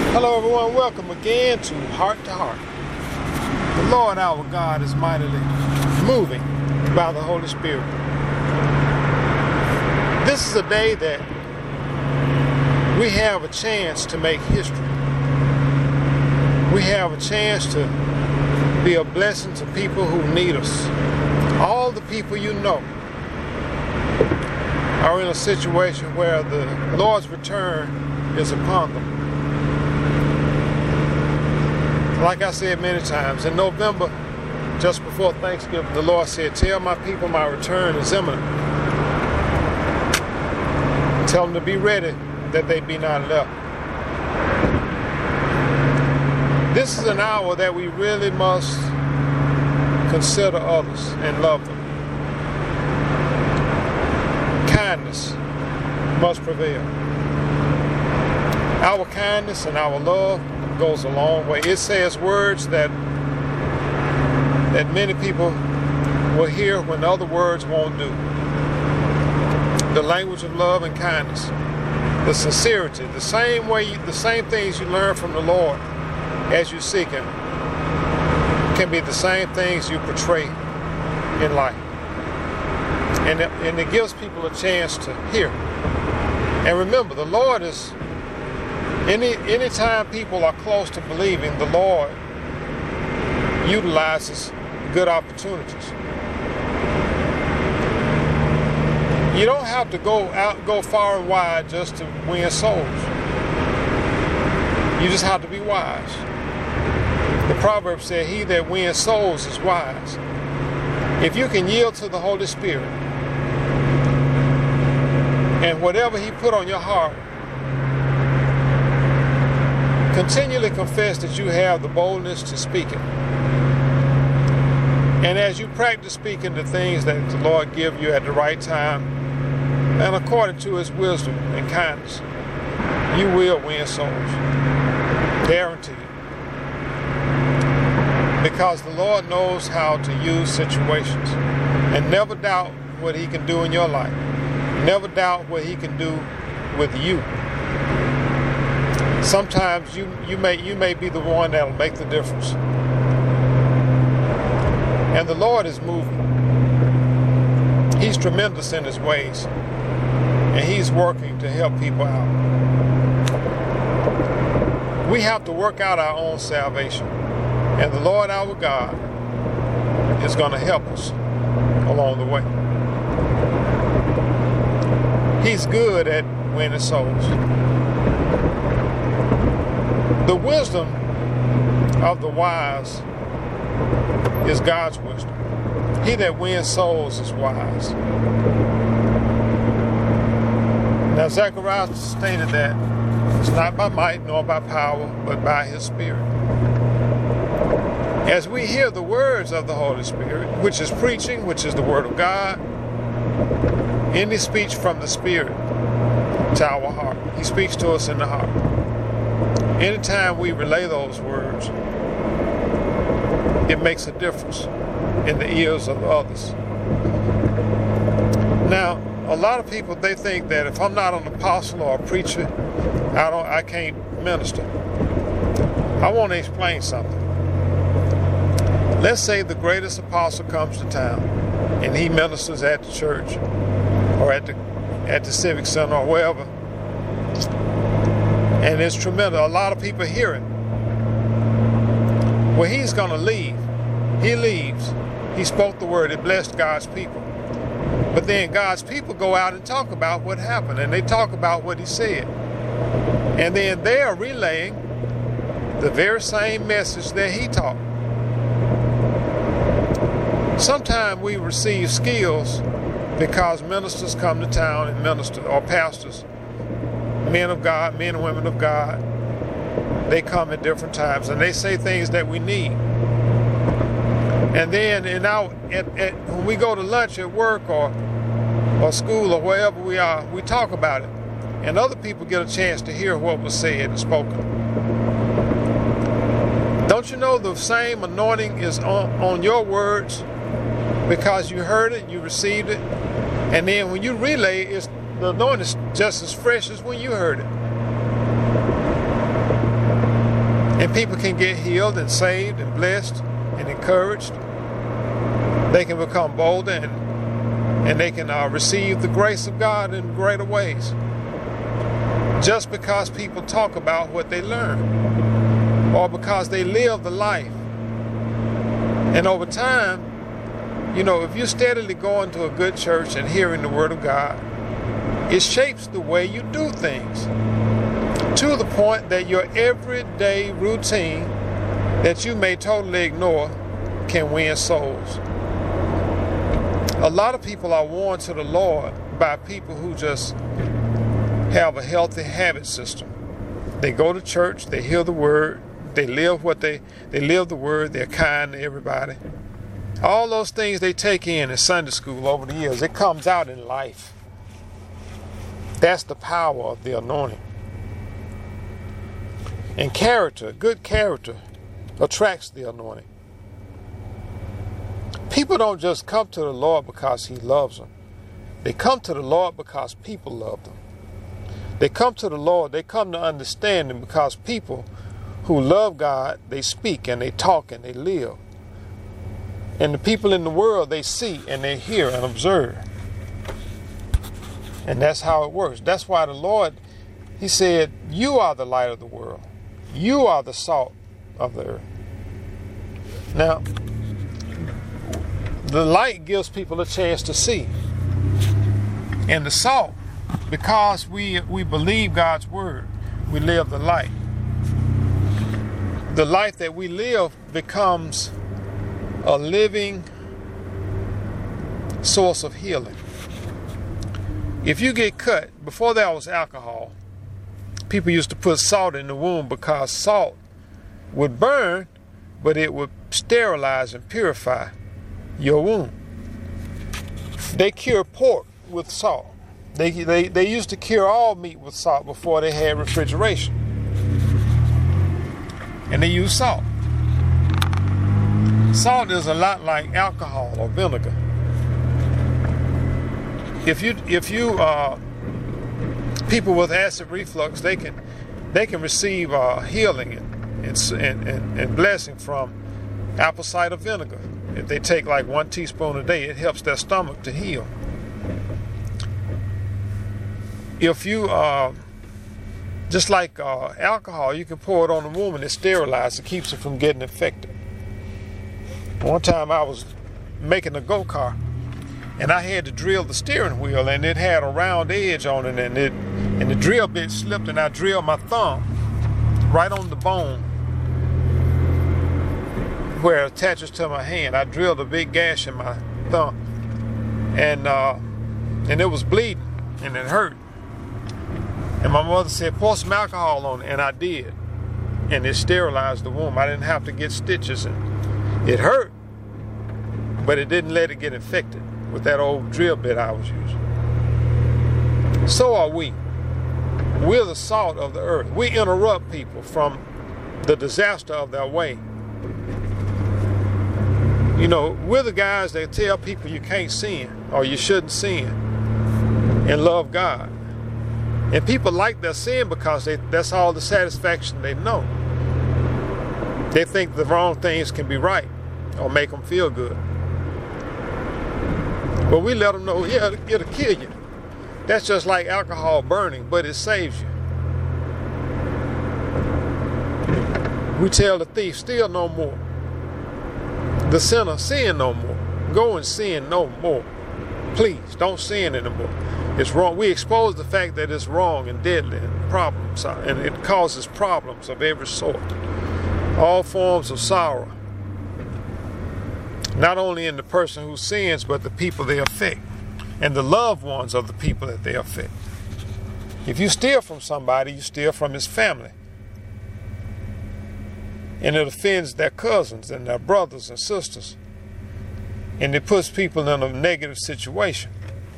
Hello everyone, welcome again to Heart. The Lord our God is mightily moving by the Holy Spirit. This is a day that we have a chance to make history. We have a chance to be a blessing to people who need us. All the people you know are in a situation where the Lord's return is upon them. Like I said many times, in November, just before Thanksgiving, the Lord said, "Tell my people my return is imminent. Tell them to be ready, that they be not left." This is an hour that we really must consider others and love them. Kindness must prevail. Our kindness and our love goes a long way. It says words that many people will hear when other words won't do. The language of love and kindness, the sincerity, the same things you learn from the Lord as you seek Him can be the same things you portray in life, and it gives people a chance to hear. And remember, the Lord is. Anytime people are close to believing, the Lord utilizes good opportunities. You don't have to go far and wide just to win souls. You just have to be wise. The proverb said, "He that wins souls is wise." If you can yield to the Holy Spirit and whatever He put on your heart, continually confess that you have the boldness to speak it. And as you practice speaking the things that the Lord give you at the right time and according to His wisdom and kindness, you will win souls. Guaranteed. Because the Lord knows how to use situations. And never doubt what He can do in your life. Never doubt what He can do with you. Sometimes you may be the one that'll make the difference. And the Lord is moving. He's tremendous in His ways. And He's working to help people out. We have to work out our own salvation. And the Lord our God is going to help us along the way. He's good at winning souls. The wisdom of the wise is God's wisdom. He that wins souls is wise. Now Zechariah stated that it's not by might nor by power, but by His Spirit. As we hear the words of the Holy Spirit, which is preaching, which is the Word of God, any speech from the Spirit to our heart, He speaks to us in the heart. Anytime we relay those words, it makes a difference in the ears of others. Now, a lot of people, they think that if I'm not an apostle or a preacher, I can't minister. I want to explain something. Let's say the greatest apostle comes to town and he ministers at the church or at the civic center or wherever. And it's tremendous. A lot of people hear it. Well, he's going to leave. He leaves. He spoke the word. It blessed God's people. But then God's people go out and talk about what happened. And they talk about what he said. And then they are relaying the very same message that he taught. Sometimes we receive skills because ministers come to town and minister, or pastors, men of God, men and women of God, they come at different times and they say things that we need. And then when we go to lunch at work or school or wherever we are, we talk about it. And other people get a chance to hear what was said and spoken. Don't you know the same anointing is on your words because you heard it, you received it, and then when you relay it, the anointing is just as fresh as when you heard it. And people can get healed and saved and blessed and encouraged. They can become bolder and they can receive the grace of God in greater ways. Just because people talk about what they learn, or because they live the life. And over time, if you're steadily going to a good church and hearing the Word of God, it shapes the way you do things, to the point that your everyday routine that you may totally ignore can win souls. A lot of people are won to the Lord by people who just have a healthy habit system. They go to church, they hear the Word, they live they live the Word, they're kind to everybody. All those things they take in Sunday school over the years, it comes out in life. That's the power of the anointing. And character, good character, attracts the anointing. People don't just come to the Lord because He loves them. They come to the Lord because people love them. They come to the Lord, they come to understand Him because people who love God, they speak and they talk and they live. And the people in the world, they see and they hear and observe. And that's how it works. That's why the Lord, He said, you are the light of the world. You are the salt of the earth. Now, the light gives people a chance to see. And the salt, because we believe God's word, we live the light. The life that we live becomes a living source of healing. If you get cut, before there was alcohol, people used to put salt in the wound because salt would burn, but it would sterilize and purify your wound. They cure pork with salt. They used to cure all meat with salt before they had refrigeration. And they use salt. Salt is a lot like alcohol or vinegar. If you people with acid reflux, they can receive healing and blessing from apple cider vinegar. If they take like 1 teaspoon a day, it helps their stomach to heal. If you just like alcohol, you can pour it on the woman, it sterilizes, it keeps it from getting infected. One time I was making a go-kart and I had to drill the steering wheel, and it had a round edge on it, and the drill bit slipped, and I drilled my thumb right on the bone where it attaches to my hand. I drilled a big gash in my thumb, and it was bleeding and it hurt. And my mother said, pour some alcohol on it, and I did. And it sterilized the wound. I didn't have to get stitches, and it hurt, but it didn't let it get infected with that old drill bit I was using. So are we. We're the salt of the earth. We interrupt people from the disaster of their way. We're the guys that tell people you can't sin or you shouldn't sin and love God. And people like their sin because that's all the satisfaction they know. They think the wrong things can be right or make them feel good. But we let them know, yeah, it'll kill you. That's just like alcohol burning, but it saves you. We tell the thief, steal no more. The sinner, sin no more. Go and sin no more. Please, don't sin anymore. It's wrong. We expose the fact that it's wrong and deadly and problems, and it causes problems of every sort. All forms of sorrow. Not only in the person who sins, but the people they affect, and the loved ones of the people that they affect. If you steal from somebody, you steal from his family. And it offends their cousins and their brothers and sisters. And it puts people in a negative situation.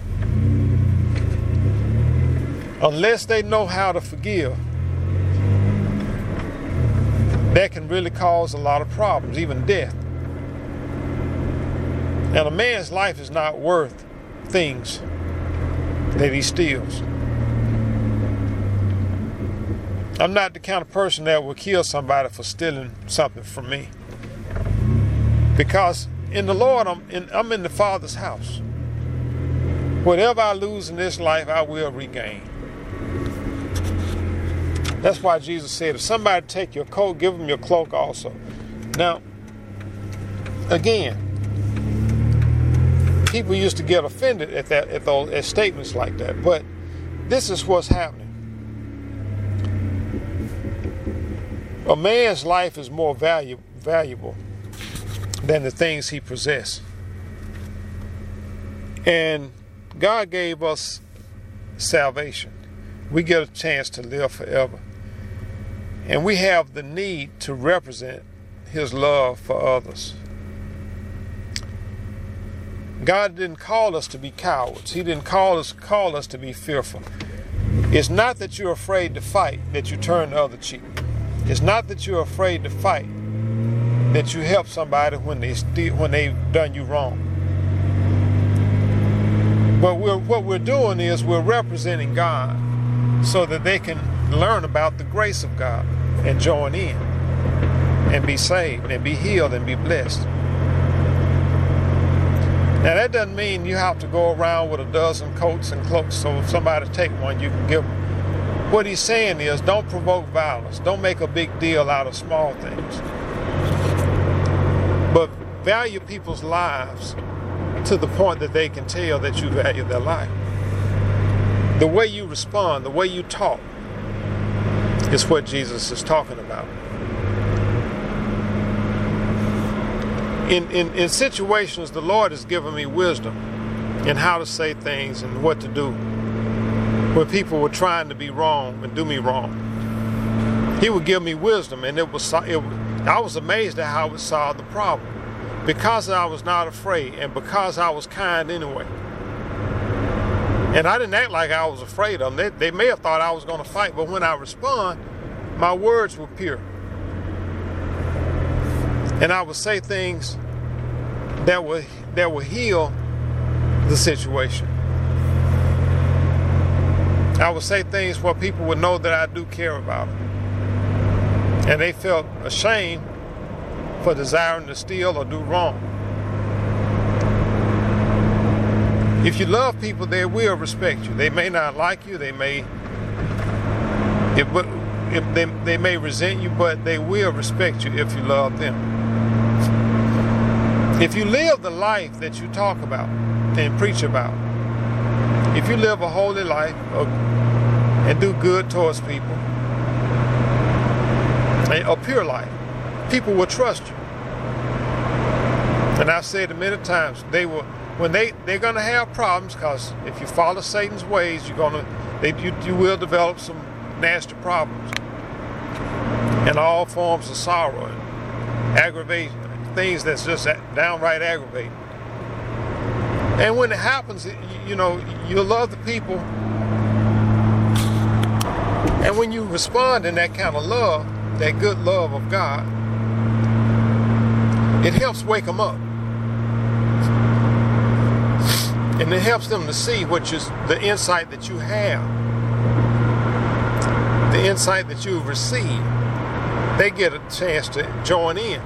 Unless they know how to forgive, that can really cause a lot of problems, even death. And a man's life is not worth things that he steals. I'm not the kind of person that will kill somebody for stealing something from me. Because in the Lord, I'm in the Father's house. Whatever I lose in this life, I will regain. That's why Jesus said, if somebody take your coat, give them your cloak also. Now, again, people used to get offended at statements like that, but this is what's happening. A man's life is more valuable than the things he possesses. And God gave us salvation. We get a chance to live forever. And we have the need to represent His love for others. God didn't call us to be cowards. He didn't call us to be fearful. It's not that you're afraid to fight that you turn the other cheek. It's not that you're afraid to fight that you help somebody when they've done you wrong. But what we're doing is we're representing God so that they can learn about the grace of God and join in and be saved and be healed and be blessed. Now that doesn't mean you have to go around with a dozen coats and cloaks so if somebody take one you can give them. What he's saying is don't provoke violence. Don't make a big deal out of small things. But value people's lives to the point that they can tell that you value their life. The way you respond, the way you talk is what Jesus is talking about. In situations, the Lord has given me wisdom in how to say things and what to do when people were trying to be wrong and do me wrong. He would give me wisdom, and I was amazed at how it would solve the problem. Because I was not afraid and because I was kind anyway. And I didn't act like I was afraid of them. They may have thought I was going to fight, but when I respond, my words were pure. And I would say things that would heal the situation. I would say things where people would know that I do care about them. And they felt ashamed for desiring to steal or do wrong. If you love people, they will respect you. They may not like you, they may resent you, but they will respect you if you love them. If you live the life that you talk about and preach about, if you live a holy life and do good towards people, a pure life, people will trust you. And I've said it many times, they're going to have problems because if you follow Satan's ways, you will develop some nasty problems and all forms of sorrow and aggravation, things that's just downright aggravating. And when it happens, you'll love the people. And when you respond in that kind of love, that good love of God, it helps wake them up. And it helps them to see the insight that you have, the insight that you've received. They get a chance to join in.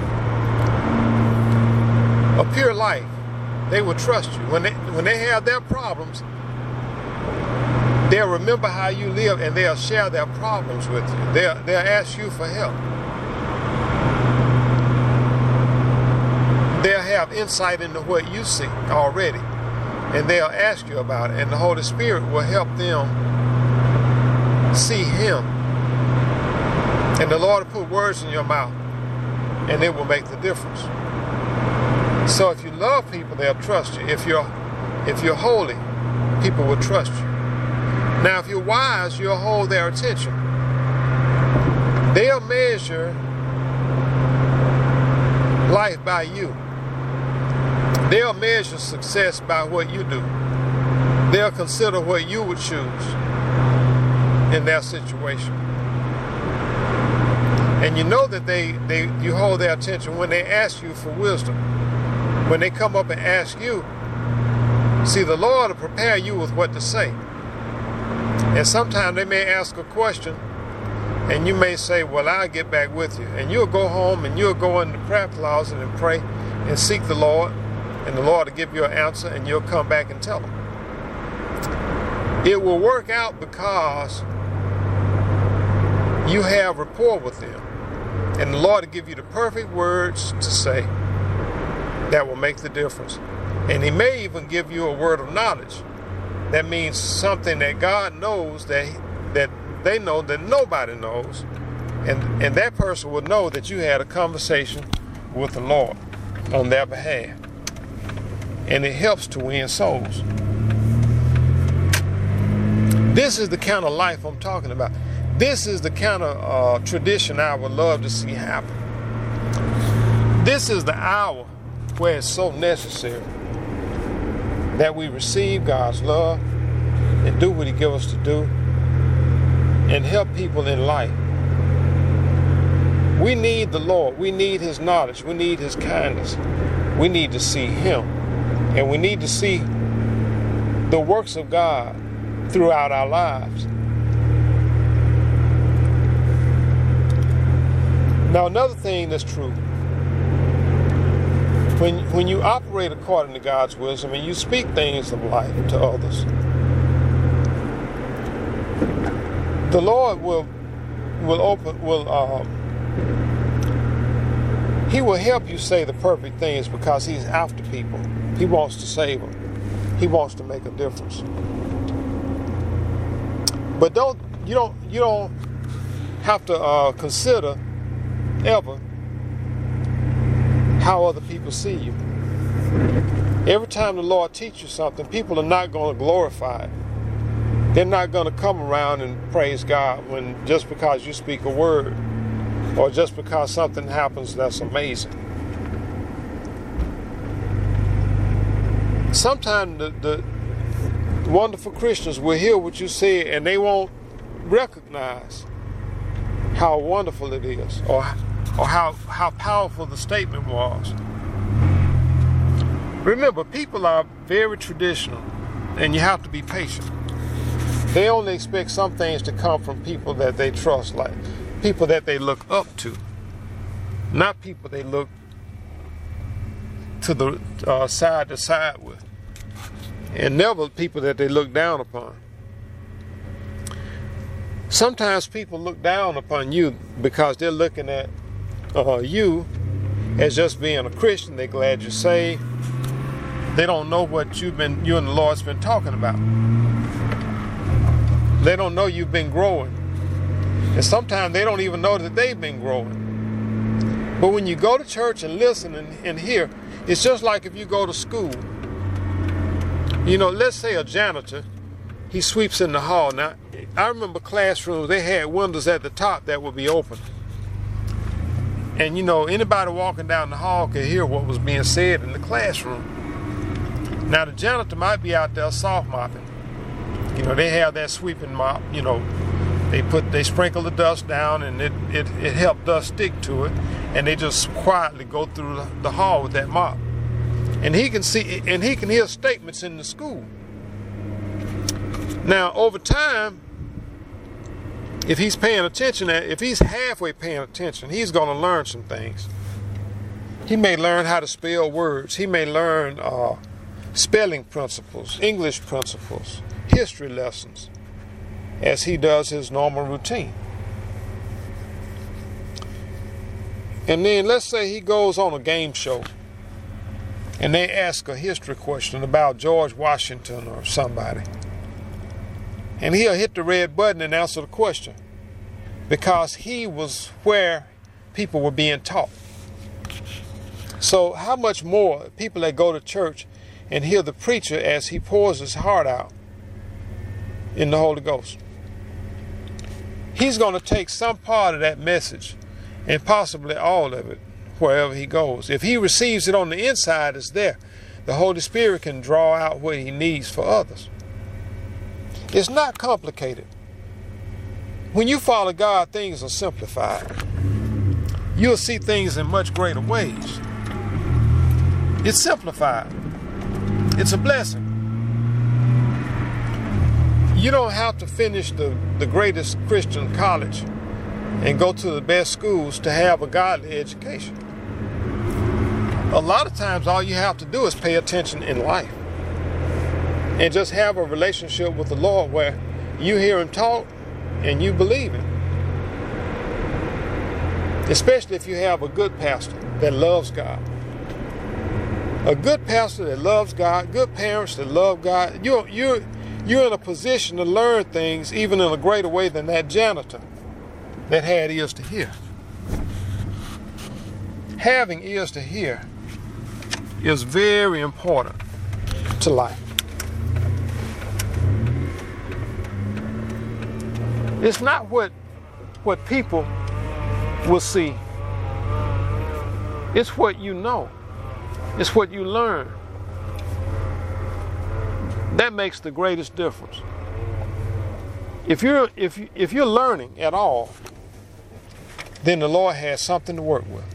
A pure life, they will trust you. When they have their problems, they'll remember how you live and they'll share their problems with you. They'll ask you for help. They'll have insight into what you see already. And they'll ask you about it. And the Holy Spirit will help them see Him. And the Lord will put words in your mouth. And it will make the difference. So if you love people, they'll trust you. If you're holy, people will trust you. Now, if you're wise, you'll hold their attention. They'll measure life by you. They'll measure success by what you do. They'll consider what you would choose in their situation. And you know that you hold their attention when they ask you for wisdom. When they come up and ask you, see, the Lord will prepare you with what to say. And sometimes they may ask a question And you may say, well, I'll get back with you. And you'll go home and you'll go in the prayer closet and pray and seek the Lord. And the Lord will give you an answer and you'll come back and tell him. It will work out because you have rapport with them. And the Lord will give you the perfect words to say that will make the difference. And he may even give you a word of knowledge. That means something that God knows that they know that nobody knows. And that person will know that you had a conversation with the Lord on their behalf. And it helps to win souls. This is the kind of life I'm talking about. This is the kind of tradition I would love to see happen. This is the hour where it's so necessary that we receive God's love and do what he gives us to do and help people in life. We need the Lord. We need his knowledge. We need his kindness. We need to see him. And we need to see the works of God throughout our lives. Now, another thing that's true, when you operate according to God's wisdom and you speak things of life to others, the Lord he will help you say the perfect things because he's after people. He wants to save them. He wants to make a difference. But you don't have to consider ever how other people see you. Every time the Lord teaches you something, people are not going to glorify it. They're not going to come around and praise God just because you speak a word or just because something happens that's amazing. Sometimes the wonderful Christians will hear what you say and they won't recognize how wonderful it is or how powerful the statement was. Remember, people are very traditional and you have to be patient. They only expect some things to come from people that they trust, like people that they look up to, not people they look to the side to side with, and never people that they look down upon. Sometimes people look down upon you because they're looking at you as just being a Christian. They're glad you're saved. They don't know what you and the Lord's been talking about. They don't know you've been growing. And sometimes they don't even know that they've been growing. But when you go to church and listen and hear, it's just like if you go to school. You know, let's say a janitor, he sweeps in the hall. Now, I remember classrooms, they had windows at the top that would be open. And you know, anybody walking down the hall could hear what was being said in the classroom. Now, the janitor might be out there soft mopping. You know, they have that sweeping mop, you know, they sprinkle the dust down and it helps dust stick to it, and they just quietly go through the hall with that mop. And he can see and he can hear statements in the school. Now, over time, if he's paying attention, if he's halfway paying attention, he's going to learn some things. He may learn how to spell words. He may learn spelling principles, English principles, history lessons, as he does his normal routine. And then let's say he goes on a game show and they ask a history question about George Washington or somebody. And he'll hit the red button and answer the question because he was where people were being taught. So how much more people that go to church and hear the preacher as he pours his heart out in the Holy Ghost? He's going to take some part of that message and possibly all of it wherever he goes. If he receives it on the inside, it's there. The Holy Spirit can draw out what he needs for others. It's not complicated. When you follow God, things are simplified. You'll see things in much greater ways. It's simplified. It's a blessing. You don't have to finish the greatest Christian college and go to the best schools to have a godly education. A lot of times all you have to do is pay attention in life and just have a relationship with the Lord where you hear him talk and you believe him. Especially if you have a good pastor that loves God. A good pastor that loves God, good parents that love God, you're in a position to learn things even in a greater way than that janitor that had ears to hear. Having ears to hear is very important to life. It's not what people will see. It's what you know. It's what you learn. That makes the greatest difference. If you're learning at all, then the Lord has something to work with.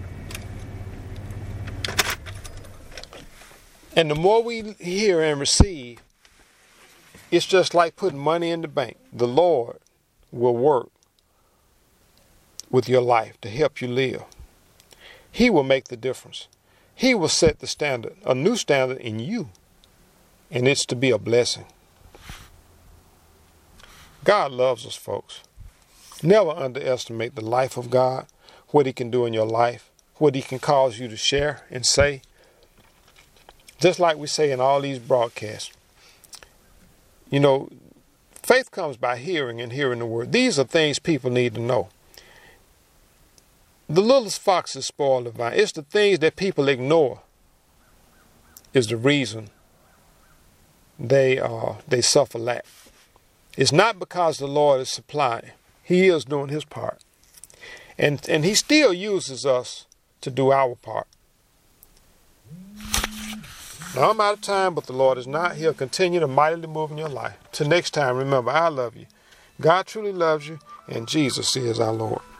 And the more we hear and receive, it's just like putting money in the bank. The Lord will work with your life to help you live. He will make the difference. He will set the standard, a new standard in you, and it's to be a blessing. God loves us, folks. Never underestimate the life of God, what he can do in your life, what he can cause you to share and say. Just like we say in all these broadcasts, you know, faith comes by hearing and hearing the word. These are things people need to know. The littlest foxes spoil the vine. It's the things that people ignore is the reason they suffer lack. It's not because the Lord is supplying. He is doing his part. And he still uses us to do our part. Now I'm out of time, but the Lord is not. He'll continue to mightily move in your life. Till next time, remember, I love you. God truly loves you, and Jesus is our Lord.